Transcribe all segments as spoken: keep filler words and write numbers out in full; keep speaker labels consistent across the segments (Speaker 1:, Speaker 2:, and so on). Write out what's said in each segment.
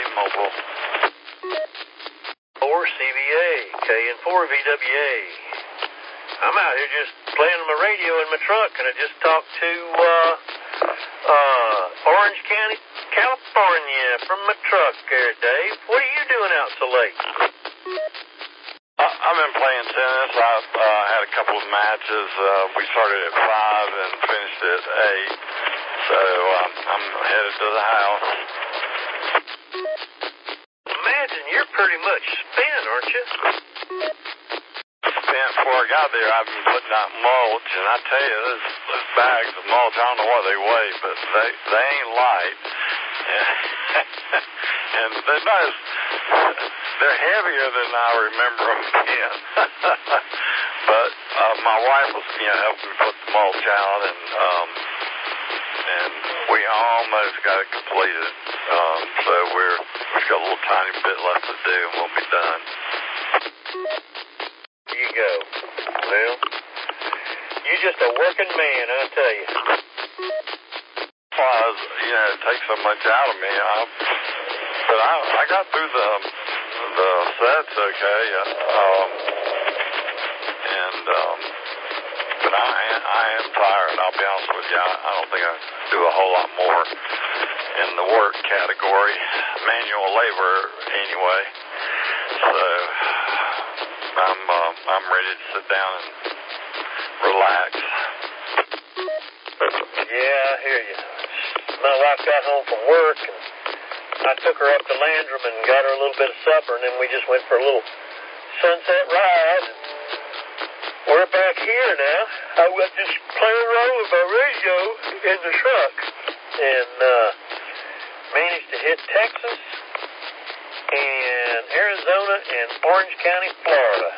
Speaker 1: Mobile.
Speaker 2: four C V A, K N four V W A. I'm out here just playing my radio in my truck, and I just talked to uh, uh, Orange County, California, from my truck there, Dave. What are you doing out so late?
Speaker 1: Uh, I've been playing tennis. I've uh, had a couple of matches. Uh, we started at five and finished at eight, so um, I'm headed to the house.
Speaker 2: Imagine you're pretty much spent, aren't you?
Speaker 1: Spent before I got there. I've been putting out mulch, and I tell you, those, those bags of mulch, I don't know what they weigh, but they, they ain't light. And they're not as, they're heavier than I remember them being. But uh, my wife was, you know, helping me put the mulch out, and um, and we almost got it completed. Um, so we're we've got a little tiny bit left to do, and we'll be done.
Speaker 2: There you go. Well, you're just a working man, I tell you.
Speaker 1: Well, you know, it takes so much out of me. I, but I, I got through the the sets okay. Um, and um, but I I am tired. I'll be honest with you. I, I don't think I do a whole lot more in the work category, manual labor anyway. So I'm uh, I'm ready to sit down and relax.
Speaker 2: Yeah, I hear you. My wife got home from work, and I took her up to Landrum and got her a little bit of supper, and then we just went for a little sunset ride. We're back here now. I was just playing around with my radio in the truck, and uh, managed to hit Texas and Arizona and Orange County, Florida.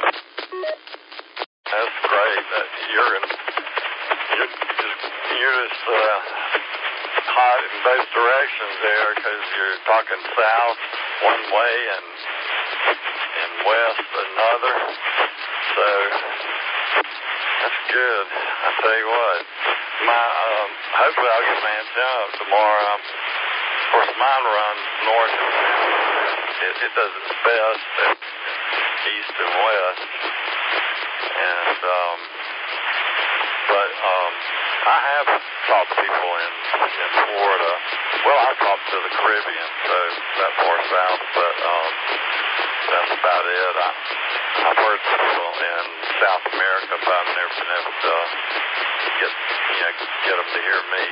Speaker 1: That's great. That you're in, you're just you're just uh, hot in both directions there, because you're talking south one way and and west another. So that's good. I tell you what, my um, hopefully I'll get my antenna up tomorrow. Um, of course, mine runs north and south. It, it does its best at east and west, and um, but um, I have talked to people in in Florida. Well, I've talked to the Caribbean, so that far south, but um, that's about it. I, I've heard people in South America, but I've never been able to get, you know, get them to hear me.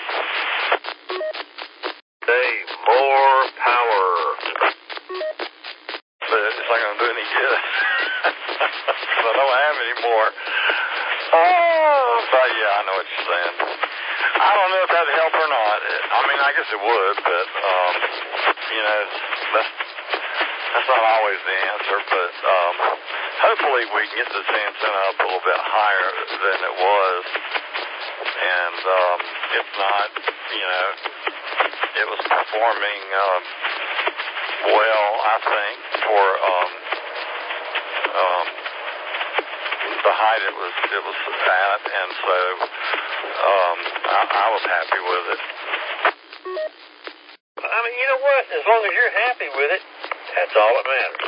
Speaker 2: Dave, more power.
Speaker 1: But it's not going to do any good. So I don't have any more. Oh, but yeah, I know what you're saying. I don't know if that'd help or not. I mean, I guess it would, but, um, you know, that's, that's not always the answer, but um, hopefully we can get this antenna up a little bit higher than it was. And um, if not, you know, it was performing um, well, I think, for um, um, the height it was it was at, and so um, I, I was happy with it.
Speaker 2: I mean, you know what? As long as you're happy with it, that's all that matters.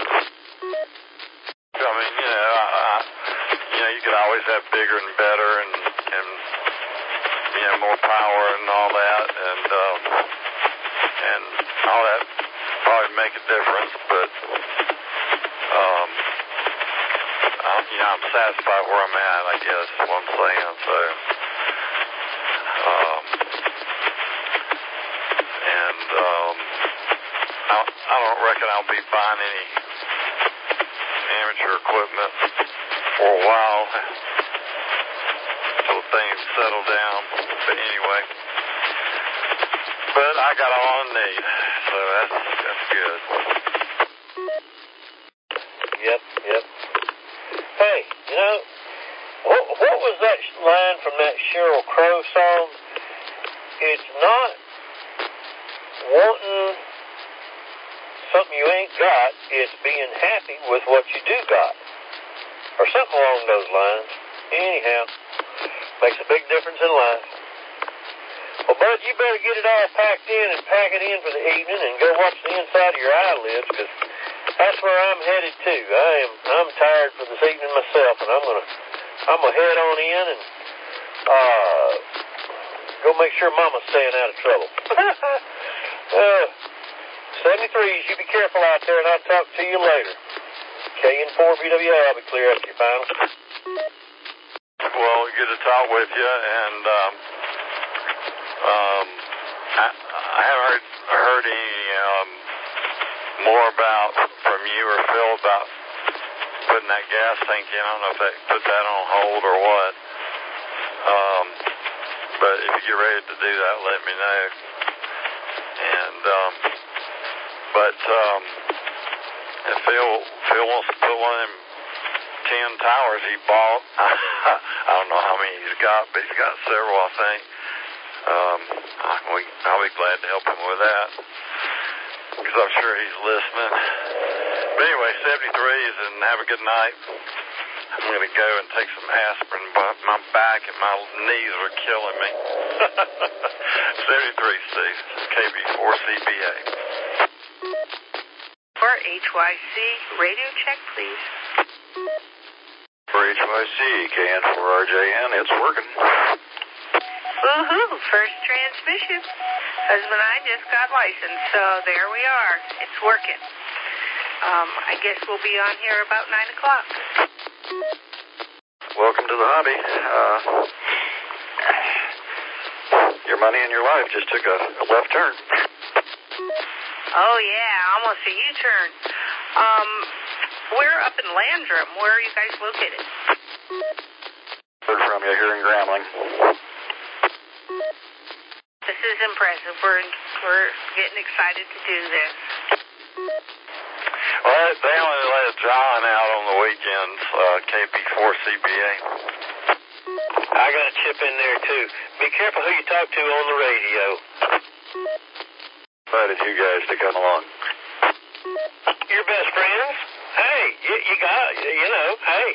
Speaker 1: I mean, you know, I, I, you know, you could always have bigger and better, and and you know, more power and all that, and um, and all that probably make a difference, but um, I, you know, I'm satisfied where I'm at, I guess is what I'm saying. So, um, and um, I, I don't reckon I'll be buying any amateur equipment for a while until things settle down. But anyway, but I got all I need, so that's that's good.
Speaker 2: Yep, yep. Hey, you know, what, what was that line from that Sheryl Crow song? It's not wanting something you ain't got, it's being happy with what you do got. Or something along those lines. Anyhow, makes a big difference in life. Well, Bud, you better get it all packed in and pack it in for the evening and go watch the inside of your eyelids, because that's where I'm headed to. I am, I'm tired for this evening myself, and I'm going to I'm gonna head on in and uh, go make sure Mama's staying out of trouble. uh, seventy-threes, you be careful out there, and I'll talk to you later. K N four B W A, I'll be clear after your final.
Speaker 1: Well, good to talk with you, and um, um, I, I haven't heard, heard any um, more about from you or Phil about putting that gas tank in. I don't know if they put that on hold or what. Um, but if you get ready to do that, let me know. And um, but um, if Phil Phil wants to put one of them ten towers he bought, I don't know how many he's got, but he's got several, I think. Um, we, I'll be glad to help him with that, because I'm sure he's listening. But anyway, seventy-threes, and have a good night. I'm going to go and take some aspirin, but my back and my knees are killing me. seventy-three, Steve. K B four C B A.
Speaker 3: For H Y C, radio check, please.
Speaker 1: For H Y C, K N four R J N, it's working.
Speaker 3: Woohoo, first transmission. Husband and I just got licensed, so there we are. It's working. Um, I guess we'll be on here about nine o'clock.
Speaker 1: Welcome to the hobby. Uh, your money and your life just took a, a left turn.
Speaker 3: Oh, yeah, almost a U-turn. Um, we're up in Landrum. Where are you guys located?
Speaker 1: Heard from you here in Grambling.
Speaker 3: This is impressive. We're, we're getting excited to do this.
Speaker 1: Well, they only let John out on the weekends, uh, K B four C B A.
Speaker 2: I got a chip in there, too. Be careful who you talk to on the radio.
Speaker 1: Invited you guys to come along.
Speaker 2: Your best friends? Hey, you, you got, you know, hey.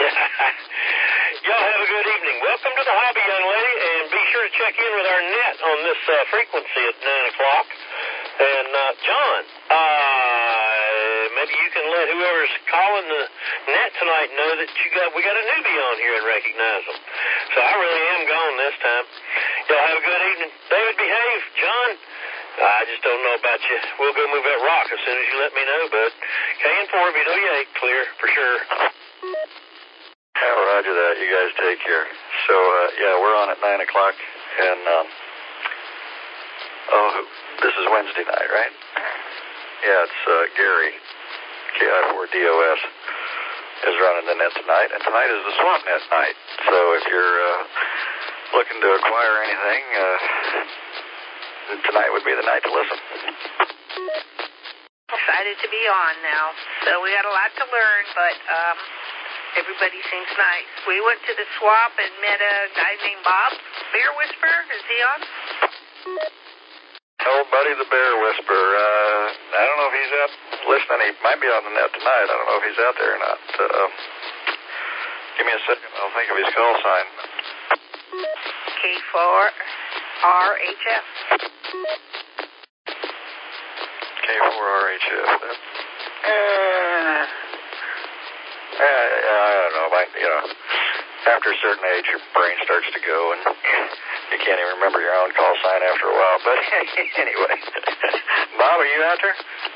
Speaker 2: Y'all have a good evening. Welcome to the hobby, young lady, and be sure to check in with our net on this uh, frequency at nine o'clock. And, uh, John, uh, maybe you can let whoever's calling the net tonight know that you got, we got a newbie on here and recognize them. So I really am gone this time. Y'all have a good evening. David, behave. John, I just don't know about you. We'll go move that rock as soon as you let me know, bud. K N four B W A, clear for sure.
Speaker 1: Yeah, roger that. You guys take care. So, uh, yeah, we're on at nine o'clock, and, um, oh, this is Wednesday night, right? Yeah, it's uh, Gary, K I four D O S, is running the net tonight, and tonight is the Swamp Net night. So if you're uh, looking to acquire anything, uh, tonight would be the night to listen.
Speaker 3: Excited to be on now. So we got a lot to learn, but um, everybody seems nice. We went to the swamp and met a guy named Bob, Bear Whisperer. Is he on?
Speaker 1: Oh, Buddy the Bear Whisperer. Uh, I don't know if he's out listening. He might be on the net tonight. I don't know if he's out there or not. Uh, give me a second. I'll think of his call sign.
Speaker 3: K four R H F.
Speaker 1: K four R H F. Uh, uh, I don't know. I, you know, after a certain age, your brain starts to go, and you can't even remember your own call sign after a while. But anyway, Bob, are you out there?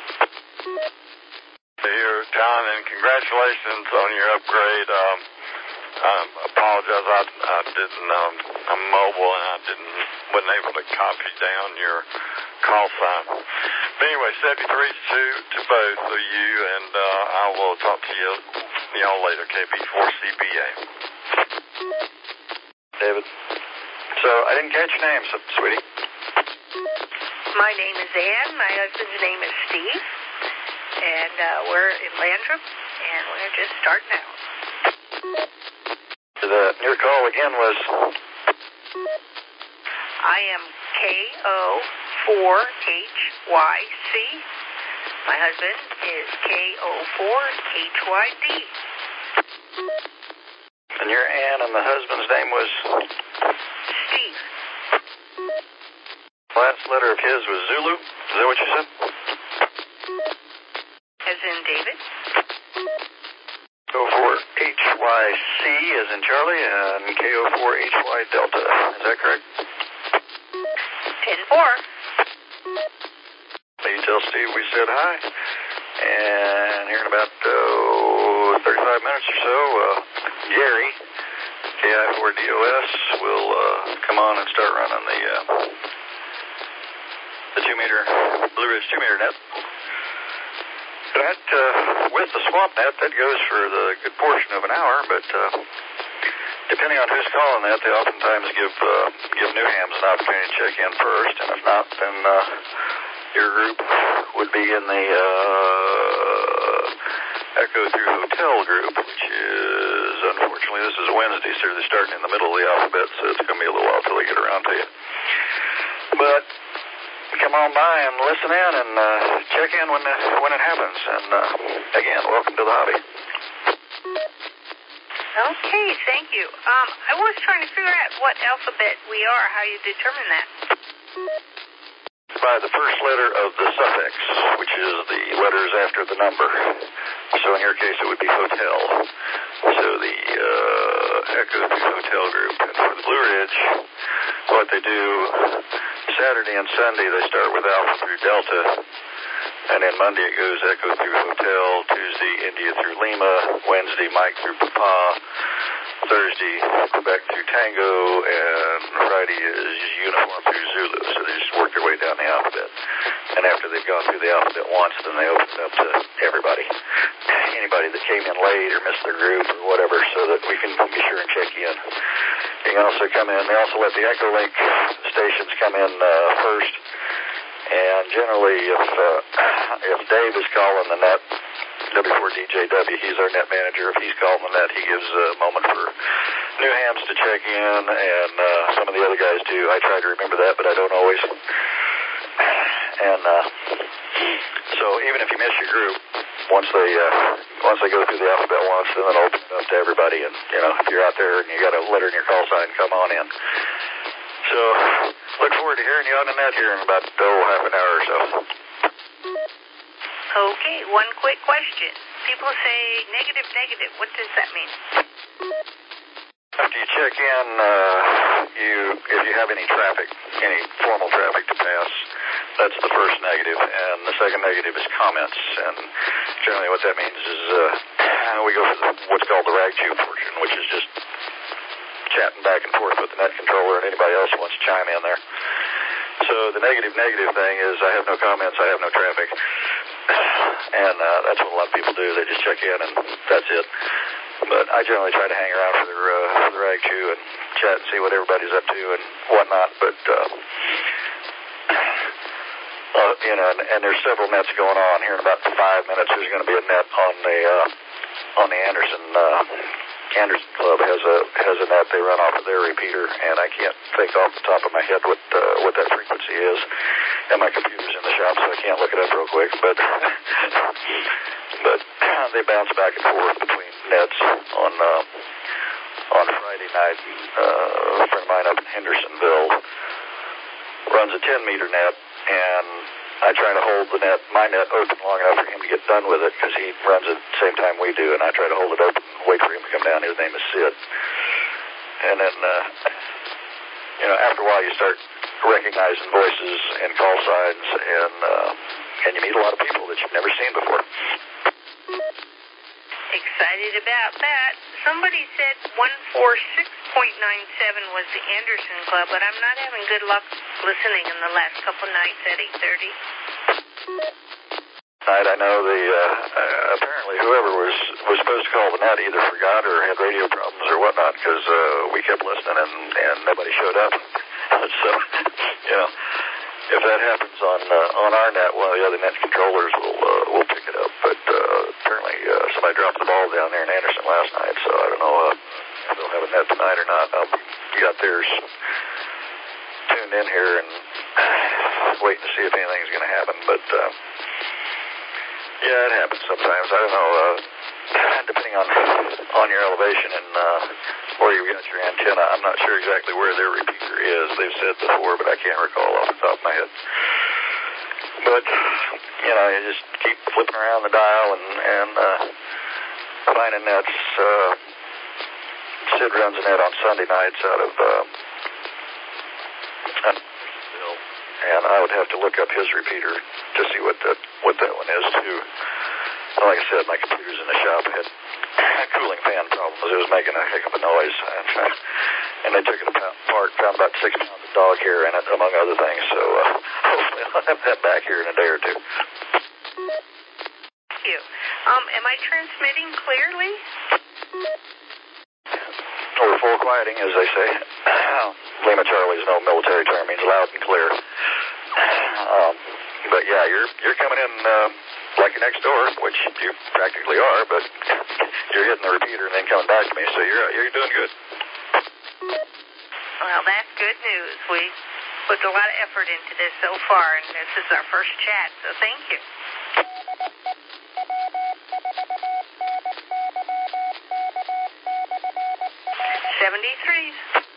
Speaker 1: Here, John, and congratulations on your upgrade. Um, I apologize. I, I didn't. Um, I'm mobile, and I didn't. wasn't able to copy down your call sign. But anyway, seventy-threes to to both of you, and uh, I will talk to you y'all later. K B four C B A. David. So I didn't catch your name, so, sweetie.
Speaker 3: My name is Ann. My husband's name is Steve. And uh, we're in Landrum, and we're just starting out.
Speaker 1: The your call again was?
Speaker 3: I am K O four H Y C. My husband is K O four H Y D.
Speaker 1: And your Ann and the husband's name was?
Speaker 3: Steve.
Speaker 4: letter of his was Zulu. Is that what you said?
Speaker 3: As in David?
Speaker 4: K O four H Y C as in Charlie, and K O four H Y Delta. Is that correct?
Speaker 3: ten four.
Speaker 4: You tell Steve we said hi. And here in about uh, thirty-five minutes or so, uh, Gary, K I four D O S, will uh, come on and start running the uh, the two-meter, Blue Ridge two-meter net. That, uh, with the swamp net, that goes for the good portion of an hour, but uh, depending on who's calling that, they oftentimes give uh, give New Hams an opportunity to check in first, and if not, then uh, your group would be in the uh, Echo Through Hotel group, which is, unfortunately, this is Wednesday, so they're starting in the middle of the alphabet, so it's going to be a little while till they get around to you. But come on by and listen in and uh, check in when the, when it happens. And uh, again, welcome to the hobby.
Speaker 3: Okay, thank you. Um, I was trying to figure out what alphabet we are, how you determine that.
Speaker 4: By the first letter of the suffix, which is the letters after the number. So in your case, it would be hotel. So the uh, Echo Through Hotel group. And for the Blue Ridge, what they do, Saturday and Sunday, they start with Alpha through Delta. And then Monday it goes Echo Through Hotel, Tuesday India through Lima, Wednesday Mike through Papa, Thursday Quebec through Tango, and Friday is Uniform through Zulu. So they just work their way down the alphabet. And after they've gone through the alphabet once, then they open it up to everybody. Anybody that came in late or missed their group or whatever, so that we can be sure and check in. You can also come in, they also let the Echo Link stations come in uh, first. And generally, if uh, if Dave is calling the net, W four D J W, he's our net manager. If he's calling the net, he gives a moment for New Hams to check in, and uh, some of the other guys do. I try to remember that, but I don't always. And uh, so even if you miss your group, once they uh, once they go through the alphabet once, then it'll open it up to everybody. And you know, if you're out there and you got a letter in your call sign, come on in. So look forward to hearing you on the net here in about oh, half an hour or so.
Speaker 3: Okay, one quick question. People say negative, negative. What does that mean?
Speaker 4: After you check in, uh, you if you have any traffic, any formal traffic to pass, that's the first negative. And the second negative is comments. And generally what that means is uh, we go for the, what's called the rag chew portion, which is just chatting back and forth with the net controller and anybody else who wants to chime in there. So the negative, negative thing is I have no comments, I have no traffic. And uh, that's what a lot of people do. They just check in and that's it. But I generally try to hang around for the, uh, for the rag chew and chat and see what everybody's up to and whatnot. But, uh, uh, you know, and, and there's several nets going on. Here in about five minutes, there's going to be a net on the, uh, on the Anderson, uh, Anderson Club has a has a net they run off of their repeater, and I can't think off the top of my head what uh, what that frequency is. And my computer's in the shop, so I can't look it up real quick. But but they bounce back and forth between nets on uh, on Friday night. Uh, a friend of mine up in Hendersonville runs a ten meter net, and I try to hold the net, my net open long enough for him to get done with it because he runs it at the same time we do, and I try to hold it open and wait for him to come down. His name is Sid. And then, uh, you know, after a while you start recognizing voices and call signs, and uh, and you meet a lot of people that you've never seen before.
Speaker 3: Excited about that. Somebody said one forty-six point nine seven was the Anderson Club, but I'm not having good luck listening in the last couple nights at eight thirty.
Speaker 4: Tonight, I know the uh, uh, apparently whoever was was supposed to call the net either forgot or had radio problems or whatnot, because uh, we kept listening and, and nobody showed up. So, you know, if that happens on uh, on our net, one of the other net controllers will uh, will pick it up. But uh, apparently uh, somebody dropped the ball down there in Anderson last night, so I don't know uh, if they'll have a net tonight or not. I'll be got theirs tuned in here and waiting to see if anything's going to happen. But uh, yeah, it happens sometimes. I don't know. Uh, depending on on your elevation and uh, where you've got your antenna. I'm not sure exactly where their repeater is. They've said before, but I can't recall off the top of my head. But, you know, you just keep flipping around the dial and, and uh, finding nets. Uh, Sid runs a net on Sunday nights out of, uh, and I would have to look up his repeater to see what that, what that one is, too. Like I said, my computer's in the shop. I had cooling fan problems. It was making a heck of a noise. And, uh, and they took it apart, found about six pounds of dog hair in it, among other things. So uh, hopefully I'll have that back here in a day or two.
Speaker 3: Thank you. Um, am I transmitting clearly?
Speaker 4: We're full quieting, as they say. Lima Charlie's no military term, means loud and clear. Um, but yeah, you're you're coming in uh, like you're next door, which you practically are, but you're hitting the repeater and then coming back to me, so you're you're doing good.
Speaker 3: Well, that's good news. We put a lot of effort into this so far, and this is our first chat, so thank you. seventy-three.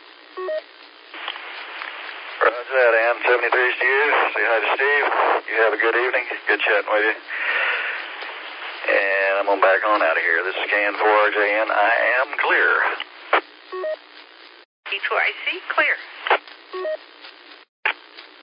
Speaker 4: Roger that, Ann. seventy-three's to you. Say hi to Steve. You have a good evening. Good chatting with you. And I'm going back on out of here. This is K N four R J N. I am clear.
Speaker 3: D two I C, clear.